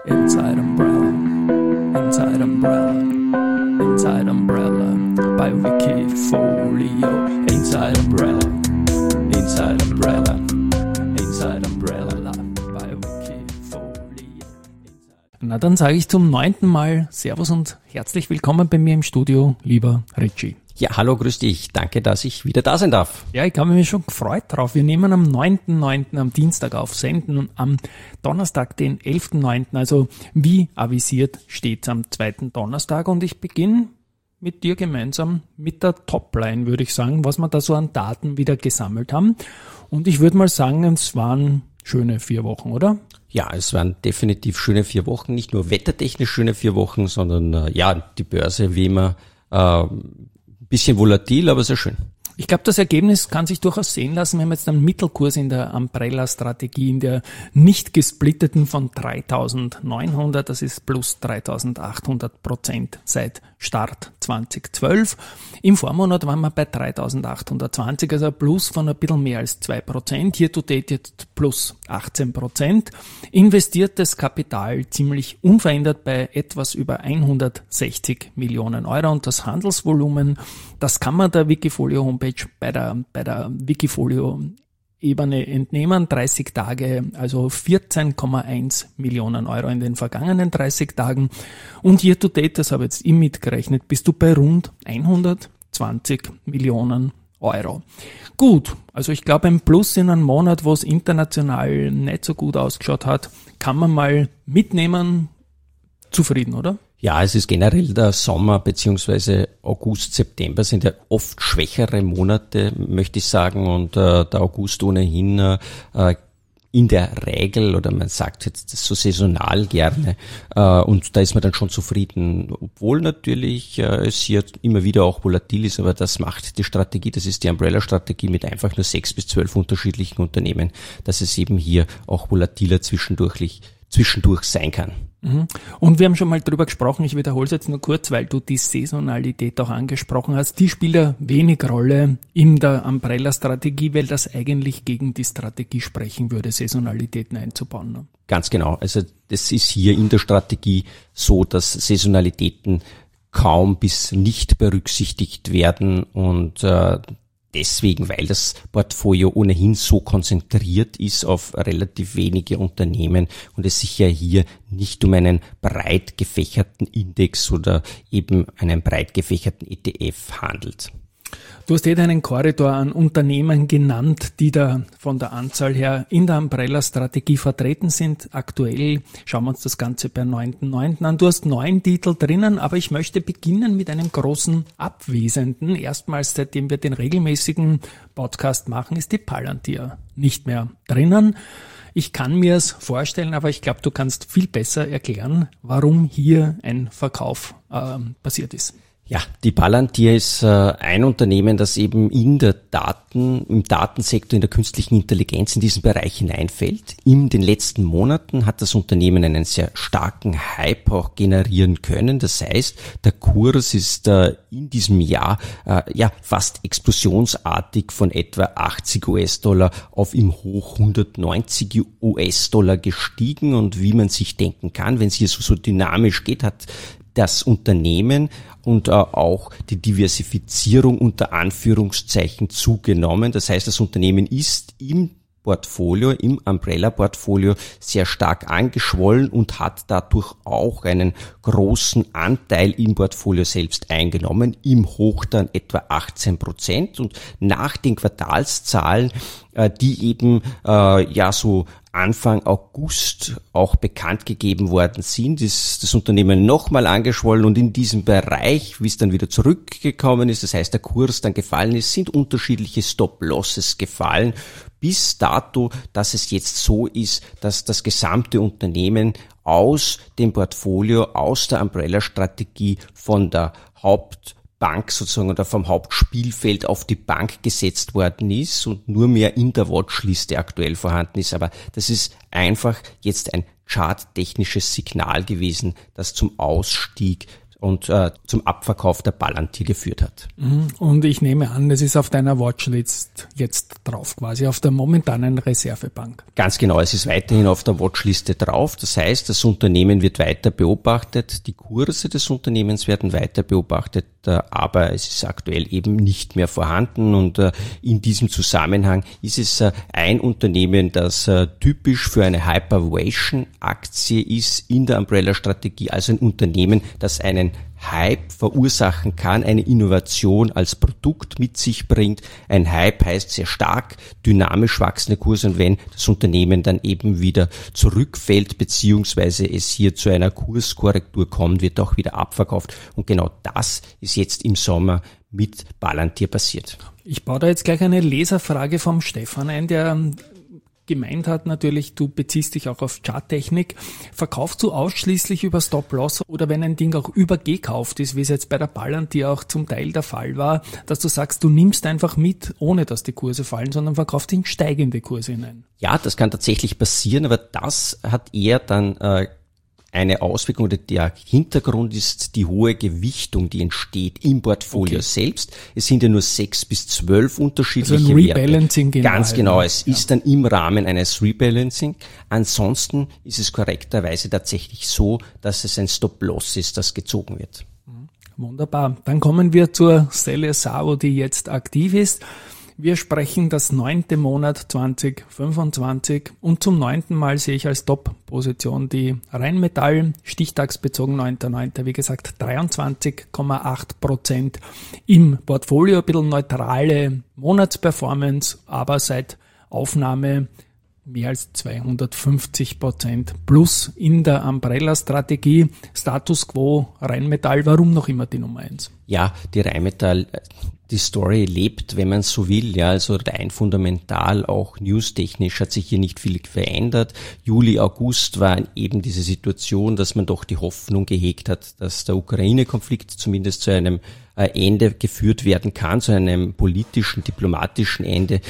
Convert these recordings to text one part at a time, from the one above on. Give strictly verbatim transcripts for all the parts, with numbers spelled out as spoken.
Inside Umbrella, Inside Umbrella, Inside Umbrella by Wikifolio. Inside Umbrella, Inside Umbrella, Inside Umbrella by Wikifolio. Na, dann sage ich zum neunten Mal Servus und herzlich willkommen bei mir im Studio, lieber Richie. Ja, hallo, grüß dich. Danke, dass ich wieder da sein darf. Ja, ich habe mich schon gefreut drauf. Wir nehmen am neunten neunten am Dienstag auf, senden am Donnerstag, den elften neunten Also wie avisiert steht's am zweiten Donnerstag und ich beginne mit dir gemeinsam mit der Topline, würde ich sagen, was wir da so an Daten wieder gesammelt haben. Und ich würde mal sagen, es waren schöne vier Wochen, oder? Ja, es waren definitiv schöne vier Wochen. Nicht nur wettertechnisch schöne vier Wochen, sondern äh, ja, die Börse wie immer äh, bisschen volatil, aber sehr schön. Ich glaube, das Ergebnis kann sich durchaus sehen lassen. Wir haben jetzt einen Mittelkurs in der Umbrella-Strategie, in der nicht gesplitteten von dreitausendneunhundert. Das ist plus dreitausendachthundert Prozent seit Start zweitausendzwölf. Im Vormonat waren wir bei dreitausendachthundertzwanzig, also ein Plus von ein bisschen mehr als zwei Prozent. Hier to date jetzt plus achtzehn Prozent. Investiertes Kapital ziemlich unverändert bei etwas über hundertsechzig Millionen Euro. Und das Handelsvolumen, das kann man der Wikifolio Homepage bei der, bei der Wikifolio Ebene entnehmen, dreißig Tage, also vierzehn Komma eins Millionen Euro in den vergangenen dreißig Tagen. Und year to date, das habe ich jetzt ich mitgerechnet, bist du bei rund hundertzwanzig Millionen Euro. Gut, also ich glaube ein Plus in einem Monat, wo es international nicht so gut ausgeschaut hat, kann man mal mitnehmen. Zufrieden, oder? Ja, es ist generell der Sommer beziehungsweise August, September sind ja oft schwächere Monate, möchte ich sagen, und äh, der August ohnehin äh, in der Regel, oder man sagt jetzt so saisonal gerne, äh, und da ist man dann schon zufrieden, obwohl natürlich äh, es hier immer wieder auch volatil ist, aber das macht die Strategie, das ist die Umbrella-Strategie mit einfach nur sechs bis zwölf unterschiedlichen Unternehmen, dass es eben hier auch volatiler zwischendurch, zwischendurch sein kann. Und wir haben schon mal drüber gesprochen, ich wiederhole es jetzt nur kurz, weil du die Saisonalität auch angesprochen hast. Die spielt ja wenig Rolle in der Umbrella-Strategie, weil das eigentlich gegen die Strategie sprechen würde, Saisonalitäten einzubauen. Ne? Ganz genau. Also das ist hier in der Strategie so, dass Saisonalitäten kaum bis nicht berücksichtigt werden und äh, deswegen, weil das Portfolio ohnehin so konzentriert ist auf relativ wenige Unternehmen und es sich ja hier nicht um einen breit gefächerten Index oder eben einen breit gefächerten E T F handelt. Du hast eh einen Korridor an Unternehmen genannt, die da von der Anzahl her in der Umbrella-Strategie vertreten sind. Aktuell schauen wir uns das Ganze bei neunten neunten an. Du hast neun Titel drinnen, aber ich möchte beginnen mit einem großen Abwesenden. Erstmals, seitdem wir den regelmäßigen Podcast machen, ist die Palantir nicht mehr drinnen. Ich kann mir es vorstellen, aber ich glaube, du kannst viel besser erklären, warum hier ein Verkauf äh, passiert ist. Ja, die Palantir ist äh, ein Unternehmen, das eben in der Daten, im Datensektor, in der künstlichen Intelligenz in diesen Bereich hineinfällt. In den letzten Monaten hat das Unternehmen einen sehr starken Hype auch generieren können. Das heißt, der Kurs ist äh, in diesem Jahr äh, ja fast explosionsartig von etwa achtzig US-Dollar auf im Hoch hundertneunzig US-Dollar gestiegen. Und wie man sich denken kann, wenn es hier so, so dynamisch geht, hat das Unternehmen und äh, auch die Diversifizierung unter Anführungszeichen zugenommen. Das heißt, das Unternehmen ist im Portfolio, im Umbrella-Portfolio sehr stark angeschwollen und hat dadurch auch einen großen Anteil im Portfolio selbst eingenommen, im Hoch dann etwa achtzehn Prozent. Und nach den Quartalszahlen, äh, die eben äh, ja so Anfang August auch bekannt gegeben worden sind, ist das Unternehmen nochmal angeschwollen und in diesem Bereich, wie es dann wieder zurückgekommen ist, das heißt der Kurs dann gefallen ist, sind unterschiedliche Stop-Losses gefallen, bis dato, dass es jetzt so ist, dass das gesamte Unternehmen aus dem Portfolio, aus der Umbrella-Strategie von der Haupt Bank sozusagen oder vom Hauptspielfeld auf die Bank gesetzt worden ist und nur mehr in der Watchliste aktuell vorhanden ist. Aber das ist einfach jetzt ein charttechnisches Signal gewesen, das zum Ausstieg und äh, zum Abverkauf der Palantir geführt hat. Und ich nehme an, es ist auf deiner Watchlist jetzt drauf, quasi auf der momentanen Reservebank. Ganz genau, es ist weiterhin auf der Watchliste drauf. Das heißt, das Unternehmen wird weiter beobachtet, die Kurse des Unternehmens werden weiter beobachtet, aber es ist aktuell eben nicht mehr vorhanden. Und in diesem Zusammenhang ist es ein Unternehmen, das typisch für eine Hypervaluation-Aktie ist in der Umbrella-Strategie, also ein Unternehmen, das einen Hype verursachen kann, eine Innovation als Produkt mit sich bringt. Ein Hype heißt sehr stark, dynamisch wachsende Kurse, und wenn das Unternehmen dann eben wieder zurückfällt, beziehungsweise es hier zu einer Kurskorrektur kommt, wird auch wieder abverkauft. Und genau das ist jetzt im Sommer mit Palantir passiert. Ich baue da jetzt gleich eine Leserfrage vom Stefan ein, der gemeint hat natürlich, du beziehst dich auch auf Charttechnik. Verkaufst du ausschließlich über Stop-Loss oder wenn ein Ding auch übergekauft ist, wie es jetzt bei der Palantir auch zum Teil der Fall war, dass du sagst, du nimmst einfach mit, ohne dass die Kurse fallen, sondern verkaufst in steigende Kurse hinein? Ja, das kann tatsächlich passieren, aber das hat eher dann äh, eine Auswirkung, oder der Hintergrund ist die hohe Gewichtung, die entsteht im Portfolio okay. selbst. Es sind ja nur sechs bis zwölf unterschiedliche also ein Rebalancing Werte. Ganz genau, es ja. ist dann im Rahmen eines Rebalancing. Ansonsten ist es korrekterweise tatsächlich so, dass es ein Stop-Loss ist, das gezogen wird. Wunderbar. Dann kommen wir zur C L S A O, die jetzt aktiv ist. Wir sprechen das neunte Monat zwanzig fünfundzwanzig und zum neunten Mal sehe ich als Top-Position die Rheinmetall, stichtagsbezogen neunter neunter wie gesagt dreiundzwanzig Komma acht Prozent im Portfolio, ein bisschen neutrale Monatsperformance, aber seit Aufnahme mehr als zweihundertfünfzig Prozent plus in der Umbrella-Strategie. Status quo Rheinmetall, warum noch immer die Nummer eins? Ja, die Rheinmetall, die Story lebt, wenn man so will, ja, also rein fundamental, auch newstechnisch hat sich hier nicht viel verändert. Juli, August war eben diese Situation, dass man doch die Hoffnung gehegt hat, dass der Ukraine-Konflikt zumindest zu einem Ende geführt werden kann, zu einem politischen, diplomatischen Ende.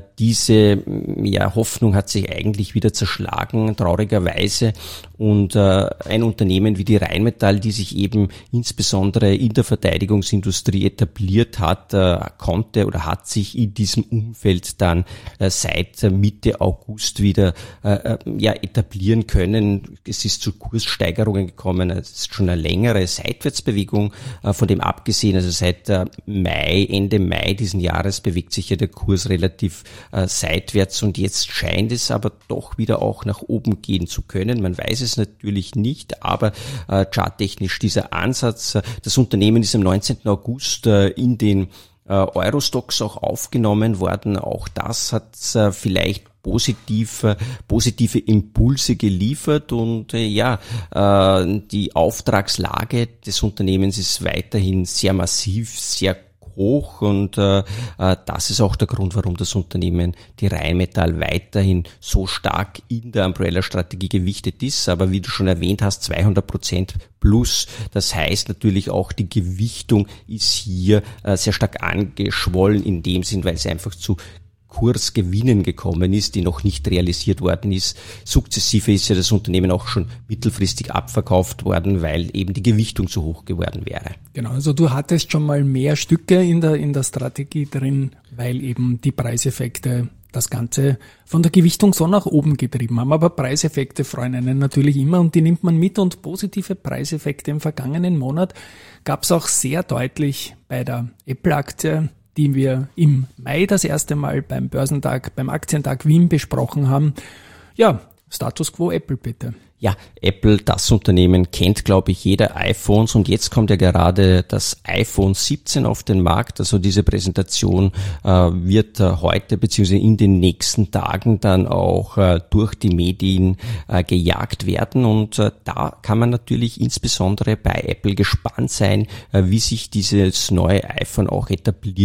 Diese ja, Hoffnung hat sich eigentlich wieder zerschlagen, traurigerweise. Und äh, ein Unternehmen wie die Rheinmetall, die sich eben insbesondere in der Verteidigungsindustrie etabliert hat, äh, konnte oder hat sich in diesem Umfeld dann äh, seit Mitte August wieder äh, ja, etablieren können. Es ist zu Kurssteigerungen gekommen. Es ist schon eine längere Seitwärtsbewegung äh, von dem abgesehen. Also seit äh, Mai, Ende Mai diesen Jahres bewegt sich ja der Kurs relativ äh, seitwärts, und jetzt scheint es aber doch wieder auch nach oben gehen zu können. Man weiß es natürlich nicht, aber äh, charttechnisch dieser Ansatz. Äh, das Unternehmen ist am neunzehnten August äh, in den äh, Eurostoxx auch aufgenommen worden. Auch das hat äh, vielleicht positive, positive Impulse geliefert, und äh, ja, äh, die Auftragslage des Unternehmens ist weiterhin sehr massiv, sehr hoch, und äh, das ist auch der Grund, warum das Unternehmen, die Rheinmetall, weiterhin so stark in der Umbrella-Strategie gewichtet ist. Aber wie du schon erwähnt hast, zweihundert Prozent plus. Das heißt natürlich auch, die Gewichtung ist hier äh, sehr stark angeschwollen in dem Sinn, weil es einfach zu Kursgewinnen gekommen ist, die noch nicht realisiert worden ist. Sukzessive ist ja das Unternehmen auch schon mittelfristig abverkauft worden, weil eben die Gewichtung zu hoch geworden wäre. Genau, also du hattest schon mal mehr Stücke in der, in der Strategie drin, weil eben die Preiseffekte das Ganze von der Gewichtung so nach oben getrieben haben. Aber Preiseffekte freuen einen natürlich immer, und die nimmt man mit, und positive Preiseffekte im vergangenen Monat gab es auch sehr deutlich bei der Apple-Aktie, die wir im Mai das erste Mal beim Börsentag, beim Aktientag Wien besprochen haben. Ja, Status quo Apple bitte. Ja, Apple, das Unternehmen, kennt, glaube ich, jeder iPhones, und jetzt kommt ja gerade das iPhone siebzehn auf den Markt. Also diese Präsentation äh, wird äh, heute bzw. in den nächsten Tagen dann auch äh, durch die Medien äh, gejagt werden, und äh, da kann man natürlich insbesondere bei Apple gespannt sein, äh, wie sich dieses neue iPhone auch etablieren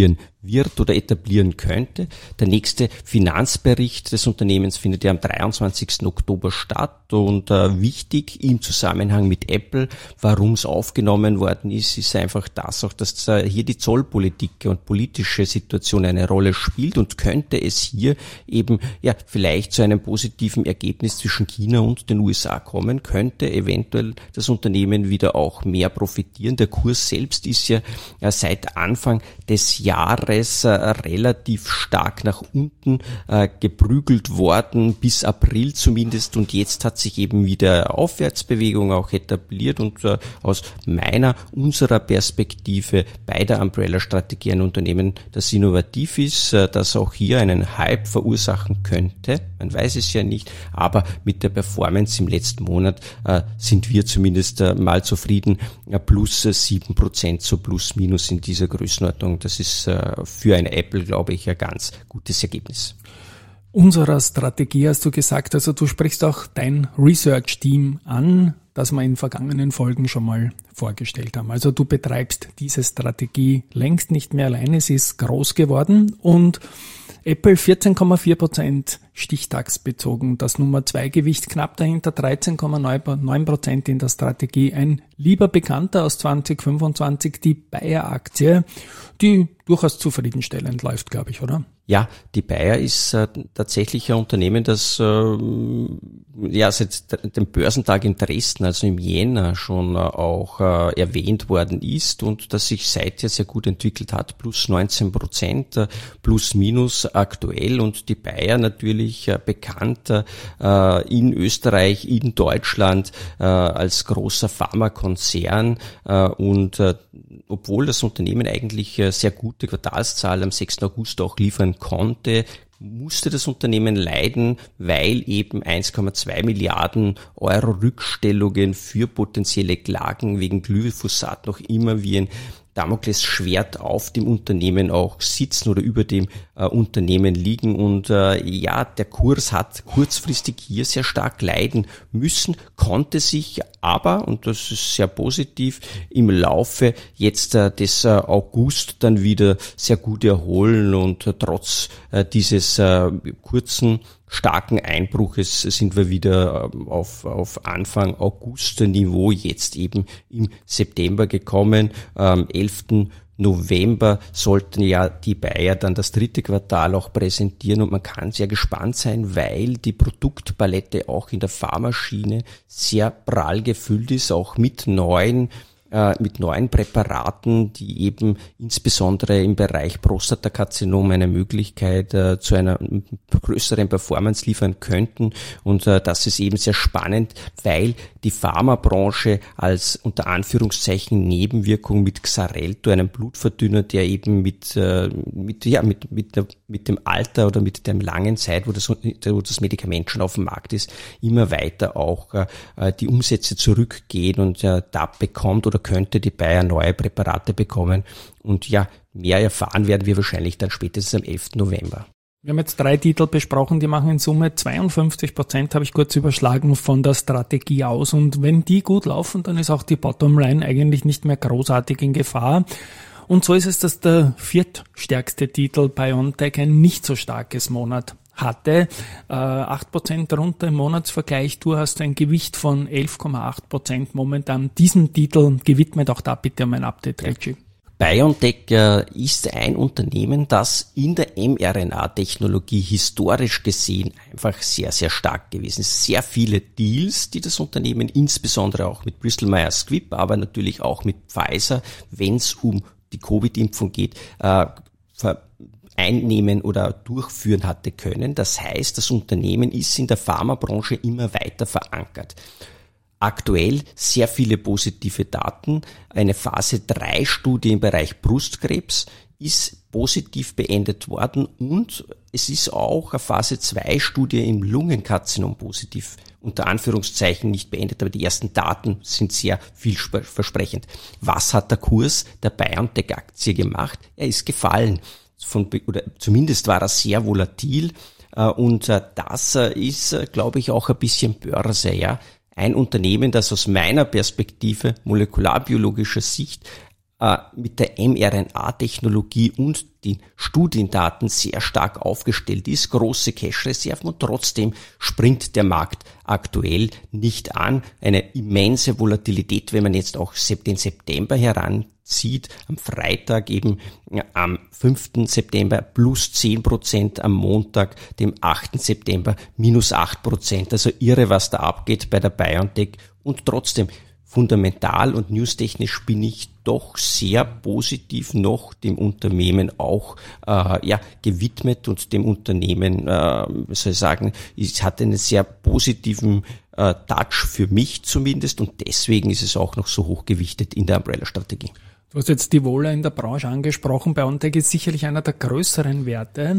wird oder etablieren könnte. Der nächste Finanzbericht des Unternehmens findet ja am dreiundzwanzigsten Oktober statt und äh, wichtig im Zusammenhang mit Apple, warum es aufgenommen worden ist, ist einfach das auch, dass äh, hier die Zollpolitik und politische Situation eine Rolle spielt und könnte es hier eben ja vielleicht zu einem positiven Ergebnis zwischen China und den U S A kommen, könnte eventuell das Unternehmen wieder auch mehr profitieren. Der Kurs selbst ist ja äh, seit Anfang des Jahres Äh, relativ stark nach unten äh, geprügelt worden, bis April zumindest, und jetzt hat sich eben wieder Aufwärtsbewegung auch etabliert und äh, aus meiner, unserer Perspektive bei der Umbrella-Strategie ein Unternehmen, das innovativ ist, äh, das auch hier einen Hype verursachen könnte. Man weiß es ja nicht, aber mit der Performance im letzten Monat äh, sind wir zumindest äh, mal zufrieden, äh, plus äh, sieben Prozent, so plus minus in dieser Größenordnung. Das ist äh, für eine Apple, glaube ich, ein ganz gutes Ergebnis. Unserer Strategie hast du gesagt, also du sprichst auch dein Research-Team an, das wir in vergangenen Folgen schon mal vorgestellt haben. Also du betreibst diese Strategie längst nicht mehr alleine, sie ist groß geworden und Apple vierzehn Komma vier Prozent stichtagsbezogen, das Nummer zwei Gewicht knapp dahinter, dreizehn Komma neun Prozent in der Strategie. Ein lieber Bekannter aus zwanzig fünfundzwanzig, die Bayer-Aktie, die durchaus zufriedenstellend läuft, glaube ich, oder? Ja, die Bayer ist äh, tatsächlich ein Unternehmen, das äh, ja seit dem Börsentag in Dresden, also im Jänner, schon äh, auch äh, erwähnt worden ist und das sich seither sehr gut entwickelt hat, plus neunzehn Prozent, äh, plus minus aktuell, und die Bayer natürlich äh, bekannt äh, in Österreich, in Deutschland äh, als großer Pharmakonzern äh, und äh, obwohl das Unternehmen eigentlich äh, sehr gute Quartalszahlen am sechsten August auch liefern konnte, musste das Unternehmen leiden, weil eben eins Komma zwei Milliarden Euro Rückstellungen für potenzielle Klagen wegen Glyphosat noch immer wie ein Damoklesschwert auf dem Unternehmen auch sitzen oder über dem äh, Unternehmen liegen. Und äh, ja, der Kurs hat kurzfristig hier sehr stark leiden müssen, konnte sich aber, und das ist sehr positiv, im Laufe jetzt äh, des äh, August dann wieder sehr gut erholen und äh, trotz äh, dieses äh, kurzen starken Einbruches sind wir wieder auf, auf Anfang August Niveau, jetzt eben im September gekommen. Am elften November sollten ja die Bayer dann das dritte Quartal auch präsentieren und man kann sehr gespannt sein, weil die Produktpalette auch in der Pharmaschiene sehr prall gefüllt ist, auch mit neuen mit neuen Präparaten, die eben insbesondere im Bereich Prostatakarzinom eine Möglichkeit äh, zu einer größeren Performance liefern könnten. Und äh, das ist eben sehr spannend, weil die Pharmabranche als unter Anführungszeichen Nebenwirkung mit Xarelto, einem Blutverdünner, der eben mit äh, mit ja mit mit der, mit dem Alter oder mit der langen Zeit, wo das, wo das Medikament schon auf dem Markt ist, immer weiter auch äh, die Umsätze zurückgehen und äh, da bekommt oder könnte die Bayer neue Präparate bekommen. Und ja, mehr erfahren werden wir wahrscheinlich dann spätestens am elften November. Wir haben jetzt drei Titel besprochen, die machen in Summe zweiundfünfzig Prozent, habe ich kurz überschlagen, von der Strategie aus. Und wenn die gut laufen, dann ist auch die Bottomline eigentlich nicht mehr großartig in Gefahr. Und so ist es, dass der viertstärkste Titel BioNTech ein nicht so starkes Monat hatte, äh, acht Prozent runter im Monatsvergleich. Du hast ein Gewicht von elf Komma acht Prozent momentan diesem Titel gewidmet. Auch da bitte um ein Update, Reggie. BioNTech äh, ist ein Unternehmen, das in der mRNA-Technologie historisch gesehen einfach sehr, sehr stark gewesen ist. Sehr viele Deals, die das Unternehmen insbesondere auch mit Bristol Myers Squibb, aber natürlich auch mit Pfizer, wenn es um die Covid-Impfung geht, äh, ver- einnehmen oder durchführen hatte können. Das heißt, das Unternehmen ist in der Pharmabranche immer weiter verankert. Aktuell sehr viele positive Daten. Eine Phase drei Studie im Bereich Brustkrebs ist positiv beendet worden und es ist auch eine Phase zwei Studie im Lungenkarzinom positiv, unter Anführungszeichen nicht beendet, aber die ersten Daten sind sehr vielversprechend. Was hat der Kurs der BioNTech-Aktie gemacht? Er ist gefallen. Von, oder zumindest war er sehr volatil und das ist, glaube ich, auch ein bisschen Börse, ja. Ein Unternehmen, das aus meiner Perspektive molekularbiologischer Sicht äh, mit der mRNA-Technologie und den Studiendaten sehr stark aufgestellt ist, große Cash-Reserven und trotzdem springt der Markt aktuell nicht an. Eine immense Volatilität, wenn man jetzt auch den September heranzieht, am Freitag eben ja, am fünften September plus zehn Prozent, am Montag, dem achten September minus acht Prozent. Also irre, was da abgeht bei der BioNTech und trotzdem fundamental und newstechnisch bin ich doch sehr positiv noch dem Unternehmen auch äh, ja gewidmet und dem Unternehmen, äh, wie soll ich sagen, es hat einen sehr positiven äh, Touch für mich zumindest und deswegen ist es auch noch so hochgewichtet in der Umbrella-Strategie. Du hast jetzt die Wohler in der Branche angesprochen. BioNTech ist sicherlich einer der größeren Werte.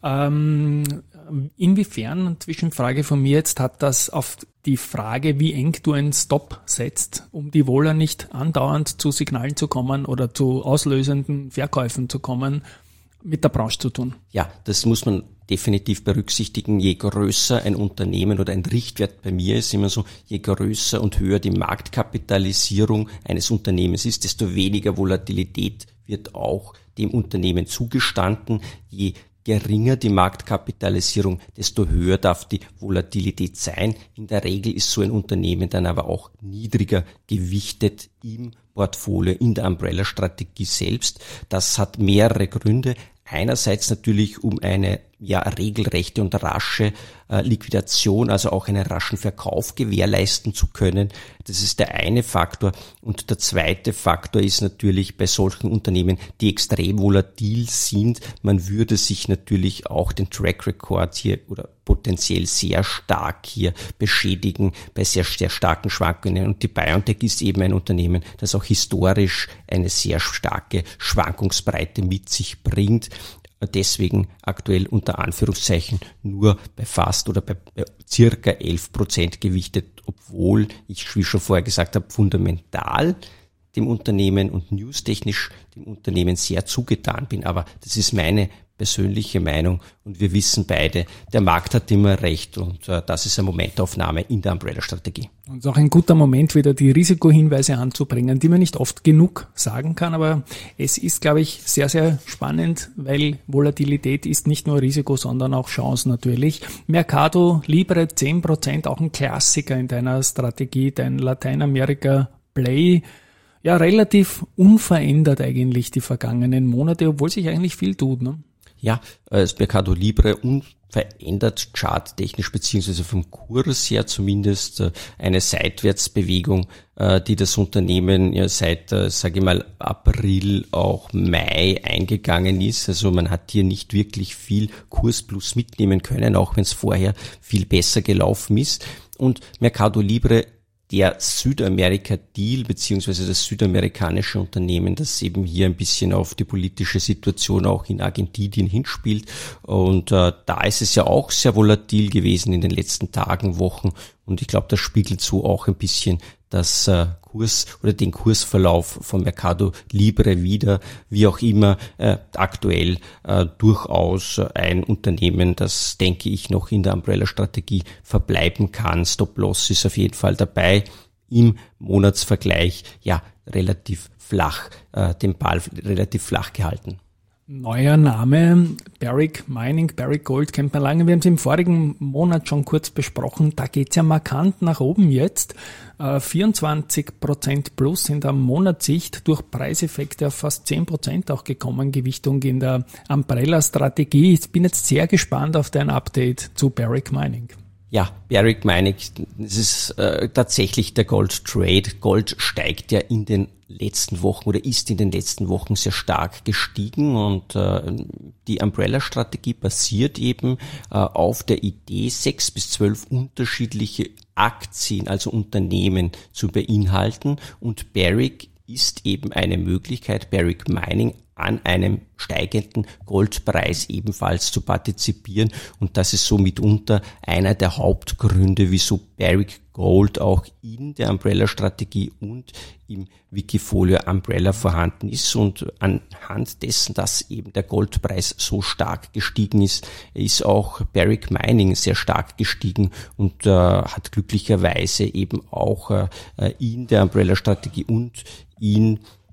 Ähm, inwiefern, Zwischenfrage von mir jetzt, hat das auf die Frage, wie eng du einen Stop setzt, um die Wohler nicht andauernd zu Signalen zu kommen oder zu auslösenden Verkäufen zu kommen, mit der Branche zu tun? Ja, das muss man definitiv berücksichtigen. Je größer ein Unternehmen oder ein Richtwert bei mir ist immer so, je größer und höher die Marktkapitalisierung eines Unternehmens ist, desto weniger Volatilität wird auch dem Unternehmen zugestanden. Je geringer die Marktkapitalisierung, desto höher darf die Volatilität sein. In der Regel ist so ein Unternehmen dann aber auch niedriger gewichtet im Portfolio, in der Umbrella-Strategie selbst. Das hat mehrere Gründe. Einerseits natürlich um eine ja regelrechte und rasche äh, Liquidation, also auch einen raschen Verkauf gewährleisten zu können. Das ist der eine Faktor. Und der zweite Faktor ist natürlich bei solchen Unternehmen, die extrem volatil sind. Man würde sich natürlich auch den Track Record hier oder potenziell sehr stark hier beschädigen bei sehr, sehr starken Schwankungen. Und die BioNTech ist eben ein Unternehmen, das auch historisch eine sehr starke Schwankungsbreite mit sich bringt. Deswegen aktuell unter Anführungszeichen nur bei fast oder bei circa elf Prozent gewichtet, obwohl ich, wie schon vorher gesagt habe, fundamental dem Unternehmen und newstechnisch dem Unternehmen sehr zugetan bin. Aber das ist meine persönliche Meinung und wir wissen beide, der Markt hat immer recht und äh, das ist eine Momentaufnahme in der Umbrella-Strategie. Und es ist auch ein guter Moment, wieder die Risikohinweise anzubringen, die man nicht oft genug sagen kann, aber es ist, glaube ich, sehr, sehr spannend, weil Volatilität ist nicht nur Risiko, sondern auch Chance natürlich. Mercado Libre zehn Prozent, auch ein Klassiker in deiner Strategie, dein Lateinamerika-Play. Ja, relativ unverändert eigentlich die vergangenen Monate, obwohl sich eigentlich viel tut, ne? Ja, das Mercado Libre unverändert charttechnisch beziehungsweise vom Kurs her zumindest eine Seitwärtsbewegung, die das Unternehmen ja seit, sage ich mal, April, auch Mai eingegangen ist. Also man hat hier nicht wirklich viel Kursplus mitnehmen können, auch wenn es vorher viel besser gelaufen ist. Und Mercado Libre, der Südamerika-Deal beziehungsweise das südamerikanische Unternehmen, das eben hier ein bisschen auf die politische Situation auch in Argentinien hinspielt. Und äh, da ist es ja auch sehr volatil gewesen in den letzten Tagen, Wochen. Und ich glaube, das spiegelt so auch ein bisschen das äh, Kurs oder den Kursverlauf von Mercado Libre wider. Wie auch immer, äh, aktuell äh, durchaus ein Unternehmen, das, denke ich, noch in der Umbrella-Strategie verbleiben kann. Stop-Loss ist auf jeden Fall dabei. Im Monatsvergleich, ja, relativ flach, äh, den Ball relativ flach gehalten. Neuer Name, Barrick Mining, Barrick Gold kennt man lange. Wir haben es im vorigen Monat schon kurz besprochen. Da geht's ja markant nach oben jetzt. Äh, vierundzwanzig Prozent plus in der Monatssicht, durch Preiseffekte auf fast zehn Prozent auch gekommen. Gewichtung in der Umbrella-Strategie. Ich bin jetzt sehr gespannt auf dein Update zu Barrick Mining. Ja, Barrick Mining, das ist äh, tatsächlich der Gold Trade. Gold steigt ja in den letzten Wochen oder ist in den letzten Wochen sehr stark gestiegen und äh, die Umbrella-Strategie basiert eben äh, auf der Idee, sechs bis zwölf unterschiedliche Aktien, also Unternehmen zu beinhalten und Barrick ist eben eine Möglichkeit, Barrick Mining an einem steigenden Goldpreis ebenfalls zu partizipieren. Und das ist so mitunter einer der Hauptgründe, wieso Barrick Gold auch in der Umbrella-Strategie und im Wikifolio Umbrella vorhanden ist. Und anhand dessen, dass eben der Goldpreis so stark gestiegen ist, ist auch Barrick Mining sehr stark gestiegen und äh, hat glücklicherweise eben auch äh, in der Umbrella-Strategie und in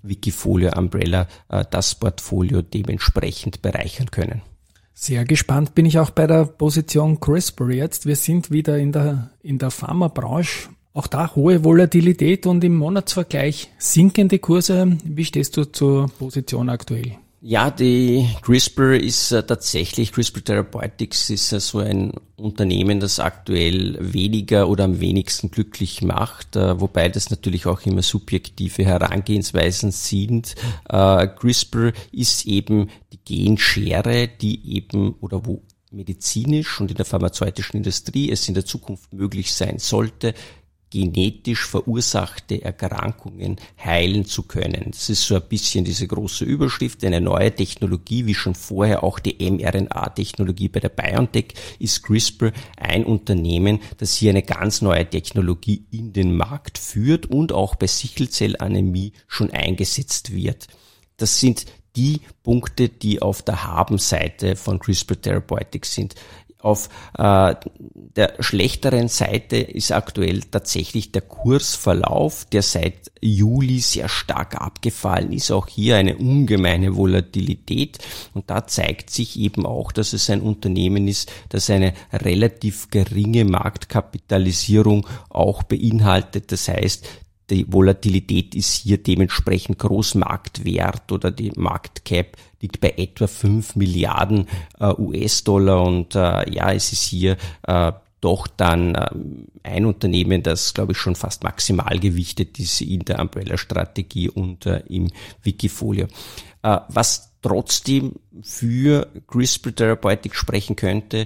Wikifolio Umbrella äh, das Portfolio dementsprechend bereichern können. Sehr gespannt bin ich auch bei der Position CRISPR jetzt. Wir sind wieder in der, in der Pharmabranche. Auch da hohe Volatilität und im Monatsvergleich sinkende Kurse. Wie stehst du zur Position aktuell? Ja, die CRISPR ist äh, tatsächlich, CRISPR Therapeutics ist äh, so ein Unternehmen, das aktuell weniger oder am wenigsten glücklich macht, äh, wobei das natürlich auch immer subjektive Herangehensweisen sind. Äh, CRISPR ist eben die Genschere, die eben oder wo medizinisch und in der pharmazeutischen Industrie es in der Zukunft möglich sein sollte, genetisch verursachte Erkrankungen heilen zu können. Das ist so ein bisschen diese große Überschrift. Eine neue Technologie, wie schon vorher auch die mRNA-Technologie bei der BioNTech, ist CRISPR ein Unternehmen, das hier eine ganz neue Technologie in den Markt führt und auch bei Sichelzellanämie schon eingesetzt wird. Das sind die Punkte, die auf der Habenseite von CRISPR Therapeutics sind. Auf äh, der schlechteren Seite ist aktuell tatsächlich der Kursverlauf, der seit Juli sehr stark abgefallen ist. Auch hier eine ungemeine Volatilität. Und da zeigt sich eben auch, dass es ein Unternehmen ist, das eine relativ geringe Marktkapitalisierung auch beinhaltet. Das heißt, die Volatilität ist hier dementsprechend groß. Marktwert oder die Marktcap liegt bei etwa fünf Milliarden äh, U S-Dollar und äh, ja, es ist hier äh, doch dann äh, ein Unternehmen, das, glaube ich, schon fast maximal gewichtet ist in der Umbrella-Strategie und äh, im Wikifolio. Äh, was trotzdem für CRISPR Therapeutics sprechen könnte,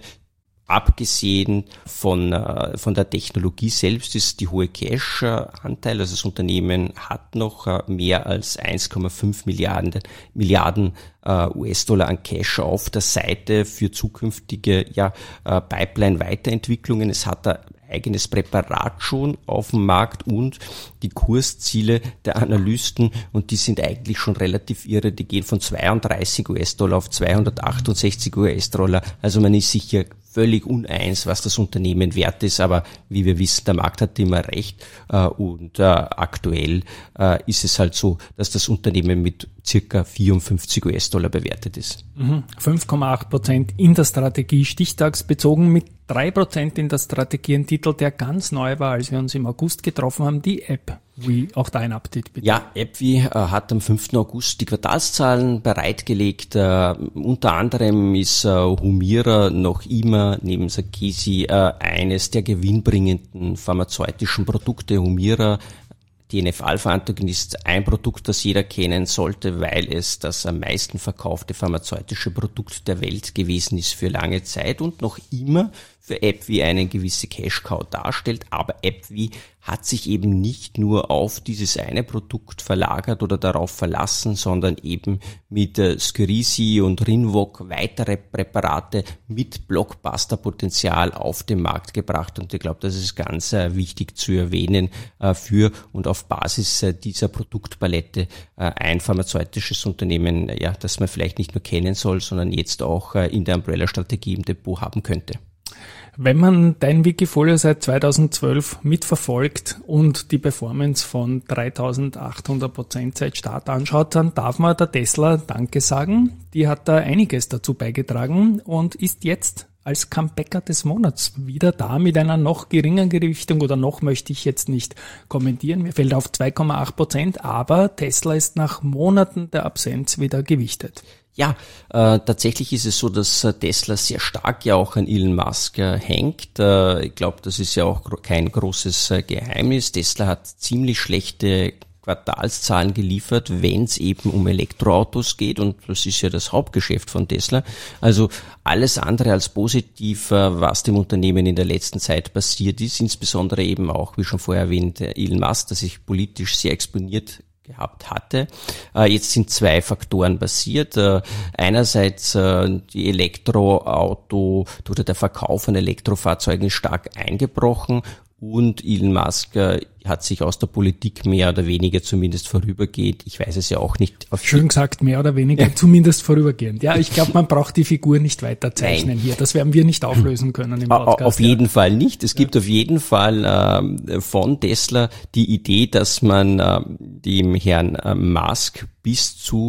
abgesehen von äh, von der Technologie selbst, ist die hohe Cash-Anteil. Also das Unternehmen hat noch äh, mehr als eins Komma fünf Milliarden Milliarden äh, U S-Dollar an Cash auf der Seite für zukünftige ja äh, Pipeline-Weiterentwicklungen. Es hat ein eigenes Präparat schon auf dem Markt und die Kursziele der Analysten, und die sind eigentlich schon relativ irre, die gehen von zweiunddreißig U S-Dollar auf zweihundertachtundsechzig U S-Dollar. Also man ist sicher völlig uneins, was das Unternehmen wert ist, aber wie wir wissen, der Markt hat immer recht äh, und äh, aktuell äh, ist es halt so, dass das Unternehmen mit circa vierundfünfzig U S-Dollar bewertet ist. Mhm. fünf Komma acht Prozent in der Strategie, stichtagsbezogen, mit drei Prozent in der Strategie, ein Titel, der ganz neu war, als wir uns im August getroffen haben, die App. Wie auch dein Update, bitte. Ja, AbbVie äh, hat am fünften August die Quartalszahlen bereitgelegt. Äh, unter anderem ist äh, Humira noch immer neben Sarkozy äh, eines der gewinnbringenden pharmazeutischen Produkte. Humira, T N F-Alpha-Antagonist, ein Produkt, das jeder kennen sollte, weil es das am meisten verkaufte pharmazeutische Produkt der Welt gewesen ist für lange Zeit und noch immer für AbbVie eine gewisse Cash-Cow darstellt. Aber AbbVie hat sich eben nicht nur auf dieses eine Produkt verlagert oder darauf verlassen, sondern eben mit äh, Skyrizi und Rinvoq weitere Präparate mit Blockbuster-Potenzial auf den Markt gebracht. Und ich glaube, das ist ganz äh, wichtig zu erwähnen äh, für und auf Basis äh, dieser Produktpalette äh, ein pharmazeutisches Unternehmen, ja, das man vielleicht nicht nur kennen soll, sondern jetzt auch äh, in der Umbrella-Strategie im Depot haben könnte. Wenn man dein Wikifolio seit zweitausendzwölf mitverfolgt und die Performance von dreitausendachthundert Prozent seit Start anschaut, dann darf man der Tesla Danke sagen. Die hat da einiges dazu beigetragen und ist jetzt als Comebacker des Monats wieder da mit einer noch geringeren Gewichtung, oder noch möchte ich jetzt nicht kommentieren. Mir fällt auf zwei Komma acht Prozent, aber Tesla ist nach Monaten der Absenz wieder gewichtet. Ja, äh, tatsächlich ist es so, dass äh, Tesla sehr stark ja auch an Elon Musk äh, hängt. Äh, ich glaube, das ist ja auch gro- kein großes äh, Geheimnis. Tesla hat ziemlich schlechte Quartalszahlen geliefert, wenn es eben um Elektroautos geht, und das ist ja das Hauptgeschäft von Tesla. Also alles andere als positiv, äh, was dem Unternehmen in der letzten Zeit passiert ist, insbesondere eben auch, wie schon vorher erwähnt, Elon Musk, der sich politisch sehr exponiert gehabt hatte. Äh, jetzt sind zwei Faktoren passiert. Äh, einerseits äh, die Elektroauto oder der Verkauf von Elektrofahrzeugen ist stark eingebrochen, und Elon Musk äh, hat sich aus der Politik mehr oder weniger zumindest vorübergehend, ich weiß es ja auch nicht. Auf Schön gesagt, mehr oder weniger, zumindest vorübergehend. Ja, ich glaube, man braucht die Figur nicht weiter zeichnen. Nein. Hier. Das werden wir nicht auflösen können im Podcast. Auf jeden ja. Fall nicht. Es gibt ja. auf jeden Fall äh, von Tesla die Idee, dass man äh, dem Herrn äh, Musk bis zu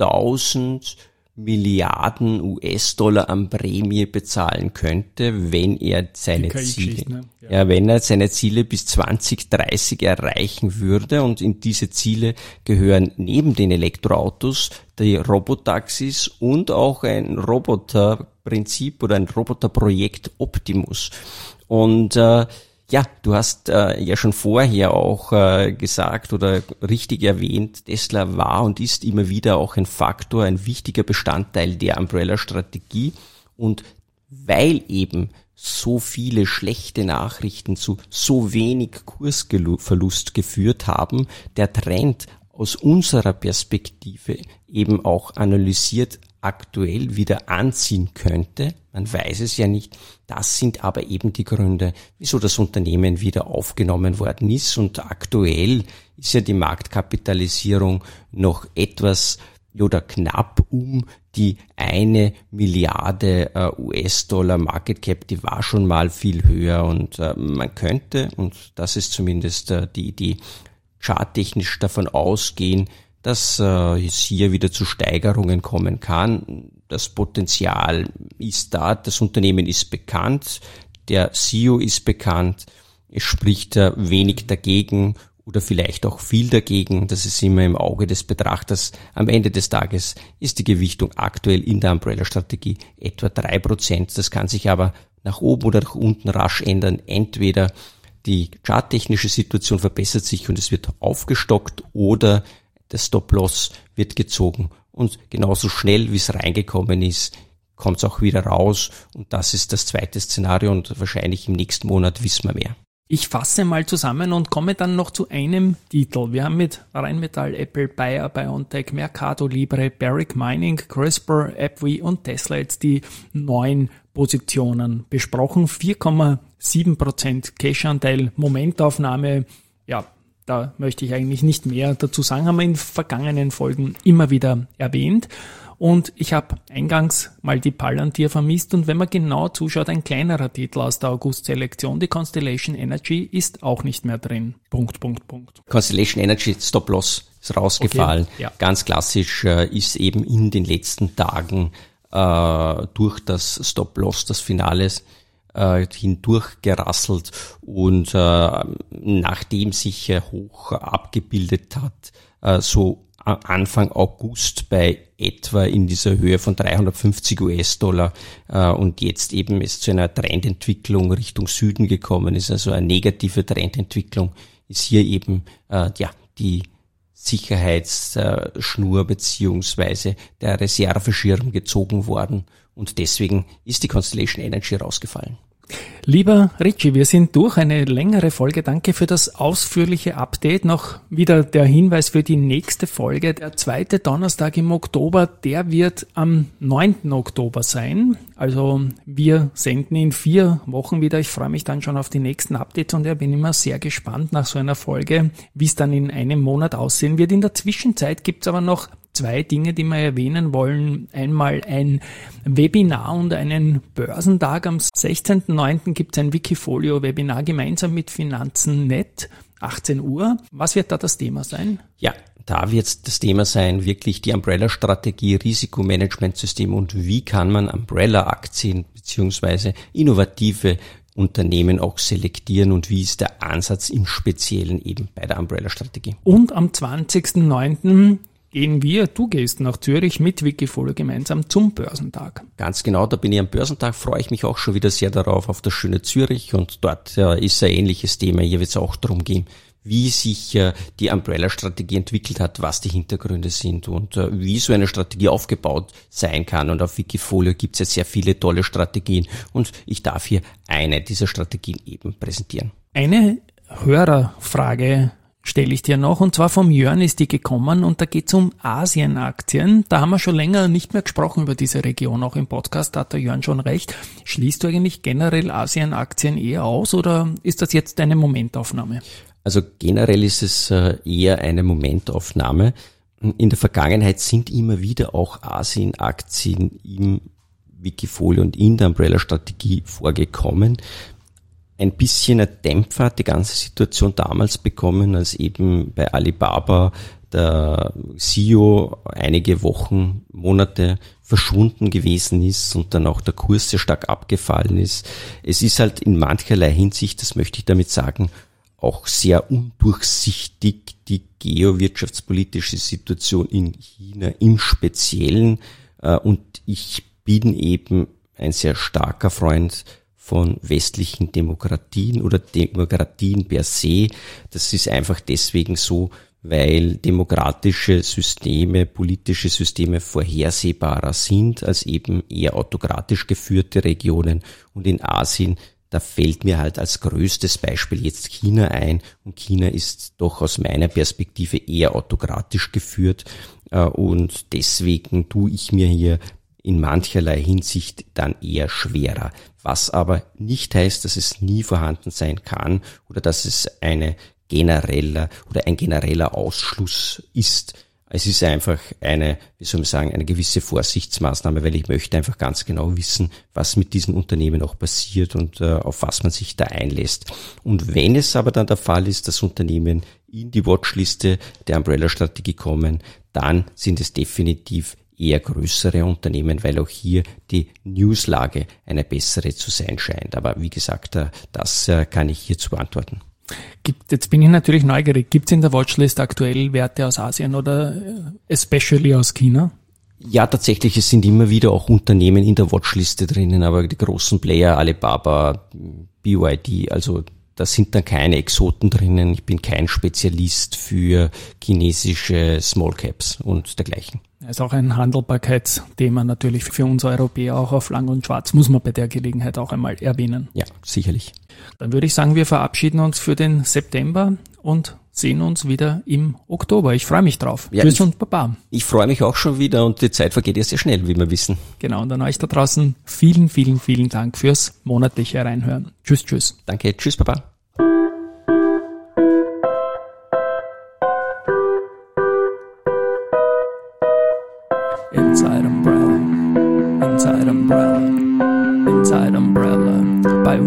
tausend Milliarden U S-Dollar an Prämie bezahlen könnte, wenn er seine Ziele, ne? ja. ja, wenn er seine Ziele bis zwanzig dreißig erreichen würde. Und in diese Ziele gehören neben den Elektroautos die Robotaxis und auch ein Roboterprinzip oder ein Roboterprojekt Optimus. Und äh, ja, du hast äh, ja schon vorher auch äh, gesagt oder richtig erwähnt, Tesla war und ist immer wieder auch ein Faktor, ein wichtiger Bestandteil der Umbrella-Strategie. Und weil eben so viele schlechte Nachrichten zu so wenig Kursverlust geführt haben, der Trend aus unserer Perspektive eben auch analysiert aktuell wieder anziehen könnte. Man weiß es ja nicht. Das sind aber eben die Gründe, wieso das Unternehmen wieder aufgenommen worden ist. Und aktuell ist ja die Marktkapitalisierung noch etwas oder knapp um die eine Milliarde äh, U S-Dollar Market Cap. Die war schon mal viel höher und äh, man könnte, und das ist zumindest äh, die Idee, charttechnisch davon ausgehen, dass äh, es hier wieder zu Steigerungen kommen kann. Das Potenzial ist da, das Unternehmen ist bekannt, der C E O ist bekannt, es spricht äh, wenig dagegen oder vielleicht auch viel dagegen. Das ist immer im Auge des Betrachters. Am Ende des Tages ist die Gewichtung aktuell in der Umbrella-Strategie etwa drei Prozent. Das kann sich aber nach oben oder nach unten rasch ändern. Entweder die charttechnische Situation verbessert sich und es wird aufgestockt, oder der Stop-Loss wird gezogen. Und genauso schnell, wie es reingekommen ist, kommt es auch wieder raus. Und das ist das zweite Szenario und wahrscheinlich im nächsten Monat wissen wir mehr. Ich fasse mal zusammen und komme dann noch zu einem Titel. Wir haben mit Rheinmetall, Apple, Bayer, BioNTech, Mercado Libre, Barrick Mining, CRISPR, AbbVie und Tesla jetzt die neun Positionen besprochen. vier Komma sieben Prozent Cash-Anteil, Momentaufnahme, ja, da möchte ich eigentlich nicht mehr dazu sagen, haben wir in vergangenen Folgen immer wieder erwähnt. Und ich habe eingangs mal die Palantir vermisst, und wenn man genau zuschaut, ein kleinerer Titel aus der August-Selektion, die Constellation Energy, ist auch nicht mehr drin. Punkt, Punkt, Punkt. Constellation Energy, Stop-Loss ist rausgefallen. Okay, ja. Ganz klassisch äh, ist eben in den letzten Tagen äh, durch das Stop-Loss, das Finales, hindurch gerasselt, und äh, nachdem sich äh, hoch abgebildet hat, äh, so Anfang August bei etwa in dieser Höhe von dreihundertfünfzig U S-Dollar äh, und jetzt eben es zu einer Trendentwicklung Richtung Süden gekommen ist, also eine negative Trendentwicklung, ist hier eben äh, ja die Sicherheitsschnur beziehungsweise der Reserveschirm gezogen worden, und deswegen ist die Constellation Energy rausgefallen. Lieber Richie, wir sind durch, eine längere Folge. Danke für das ausführliche Update. Noch wieder der Hinweis für die nächste Folge. Der zweite Donnerstag im Oktober, der wird am neunten Oktober sein. Also wir senden in vier Wochen wieder. Ich freue mich dann schon auf die nächsten Updates, und ich bin immer sehr gespannt nach so einer Folge, wie es dann in einem Monat aussehen wird. In der Zwischenzeit gibt es aber noch zwei Dinge, die wir erwähnen wollen. Einmal ein Webinar und einen Börsentag. Am sechzehnten neunten gibt es ein Wikifolio-Webinar gemeinsam mit Finanzen Punkt net, achtzehn Uhr. Was wird da das Thema sein? Ja, da wird das Thema sein, wirklich die Umbrella-Strategie, Risikomanagementsystem und wie kann man Umbrella-Aktien beziehungsweise innovative Unternehmen auch selektieren und wie ist der Ansatz im Speziellen eben bei der Umbrella-Strategie. Und am zwanzigsten neunten gehen wir, du gehst nach Zürich mit Wikifolio gemeinsam zum Börsentag. Ganz genau, da bin ich am Börsentag, freue ich mich auch schon wieder sehr darauf, auf das schöne Zürich, und dort äh, ist ein ähnliches Thema. Hier wird es auch darum gehen, wie sich äh, die Umbrella-Strategie entwickelt hat, was die Hintergründe sind und äh, wie so eine Strategie aufgebaut sein kann. Und auf Wikifolio gibt es jetzt sehr viele tolle Strategien, und ich darf hier eine dieser Strategien eben präsentieren. Eine Hörerfrage stelle ich dir noch. Und zwar vom Jörn ist die gekommen und da geht es um Asienaktien. Da haben wir schon länger nicht mehr gesprochen über diese Region, auch im Podcast, da hat der Jörn schon recht. Schließt du eigentlich generell Asienaktien eher aus oder ist das jetzt eine Momentaufnahme? Also generell ist es eher eine Momentaufnahme. In der Vergangenheit sind immer wieder auch Asienaktien im Wikifolio und in der Umbrella-Strategie vorgekommen. Ein bisschen ein Dämpfer hat die ganze Situation damals bekommen, als eben bei Alibaba der C E O einige Wochen, Monate verschwunden gewesen ist und dann auch der Kurs sehr stark abgefallen ist. Es ist halt in mancherlei Hinsicht, das möchte ich damit sagen, auch sehr undurchsichtig die geowirtschaftspolitische Situation in China im Speziellen. Und ich bin eben ein sehr starker Freund von westlichen Demokratien oder Demokratien per se. Das ist einfach deswegen so, weil demokratische Systeme, politische Systeme vorhersehbarer sind als eben eher autokratisch geführte Regionen. Und in Asien, da fällt mir halt als größtes Beispiel jetzt China ein. Und China ist doch aus meiner Perspektive eher autokratisch geführt. Und deswegen tue ich mir hier in mancherlei Hinsicht dann eher schwerer. Was aber nicht heißt, dass es nie vorhanden sein kann oder dass es eine genereller oder ein genereller Ausschluss ist. Es ist einfach eine, wie soll man sagen, eine gewisse Vorsichtsmaßnahme, weil ich möchte einfach ganz genau wissen, was mit diesen Unternehmen auch passiert und äh, auf was man sich da einlässt. Und wenn es aber dann der Fall ist, dass Unternehmen in die Watchliste der Umbrella-Strategie kommen, dann sind es definitiv eher größere Unternehmen, weil auch hier die Newslage eine bessere zu sein scheint. Aber wie gesagt, das kann ich hierzu beantworten. Gibt, jetzt bin ich natürlich neugierig. Gibt es in der Watchlist aktuell Werte aus Asien oder especially aus China? Ja, tatsächlich, es sind immer wieder auch Unternehmen in der Watchliste drinnen, aber die großen Player, Alibaba, B Y D, also da sind dann keine Exoten drinnen. Ich bin kein Spezialist für chinesische Small Caps und dergleichen. Das ist auch ein Handelbarkeitsthema natürlich für uns Europäer, auch auf Lang und Schwarz, muss man bei der Gelegenheit auch einmal erwähnen. Ja, sicherlich. Dann würde ich sagen, wir verabschieden uns für den September und sehen uns wieder im Oktober. Ich freue mich drauf. Ja, Tschüss ich, und Baba. Ich freue mich auch schon wieder und die Zeit vergeht ja sehr schnell, wie wir wissen. Genau, und an euch da draußen vielen, vielen, vielen Dank fürs monatliche Reinhören. Tschüss, tschüss. Danke, tschüss, Baba. Inside Umbrella, Inside Umbrella, Inside Umbrella, by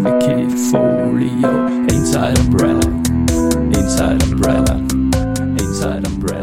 Wikifolio. Inside Umbrella, Inside Umbrella, Inside Umbrella.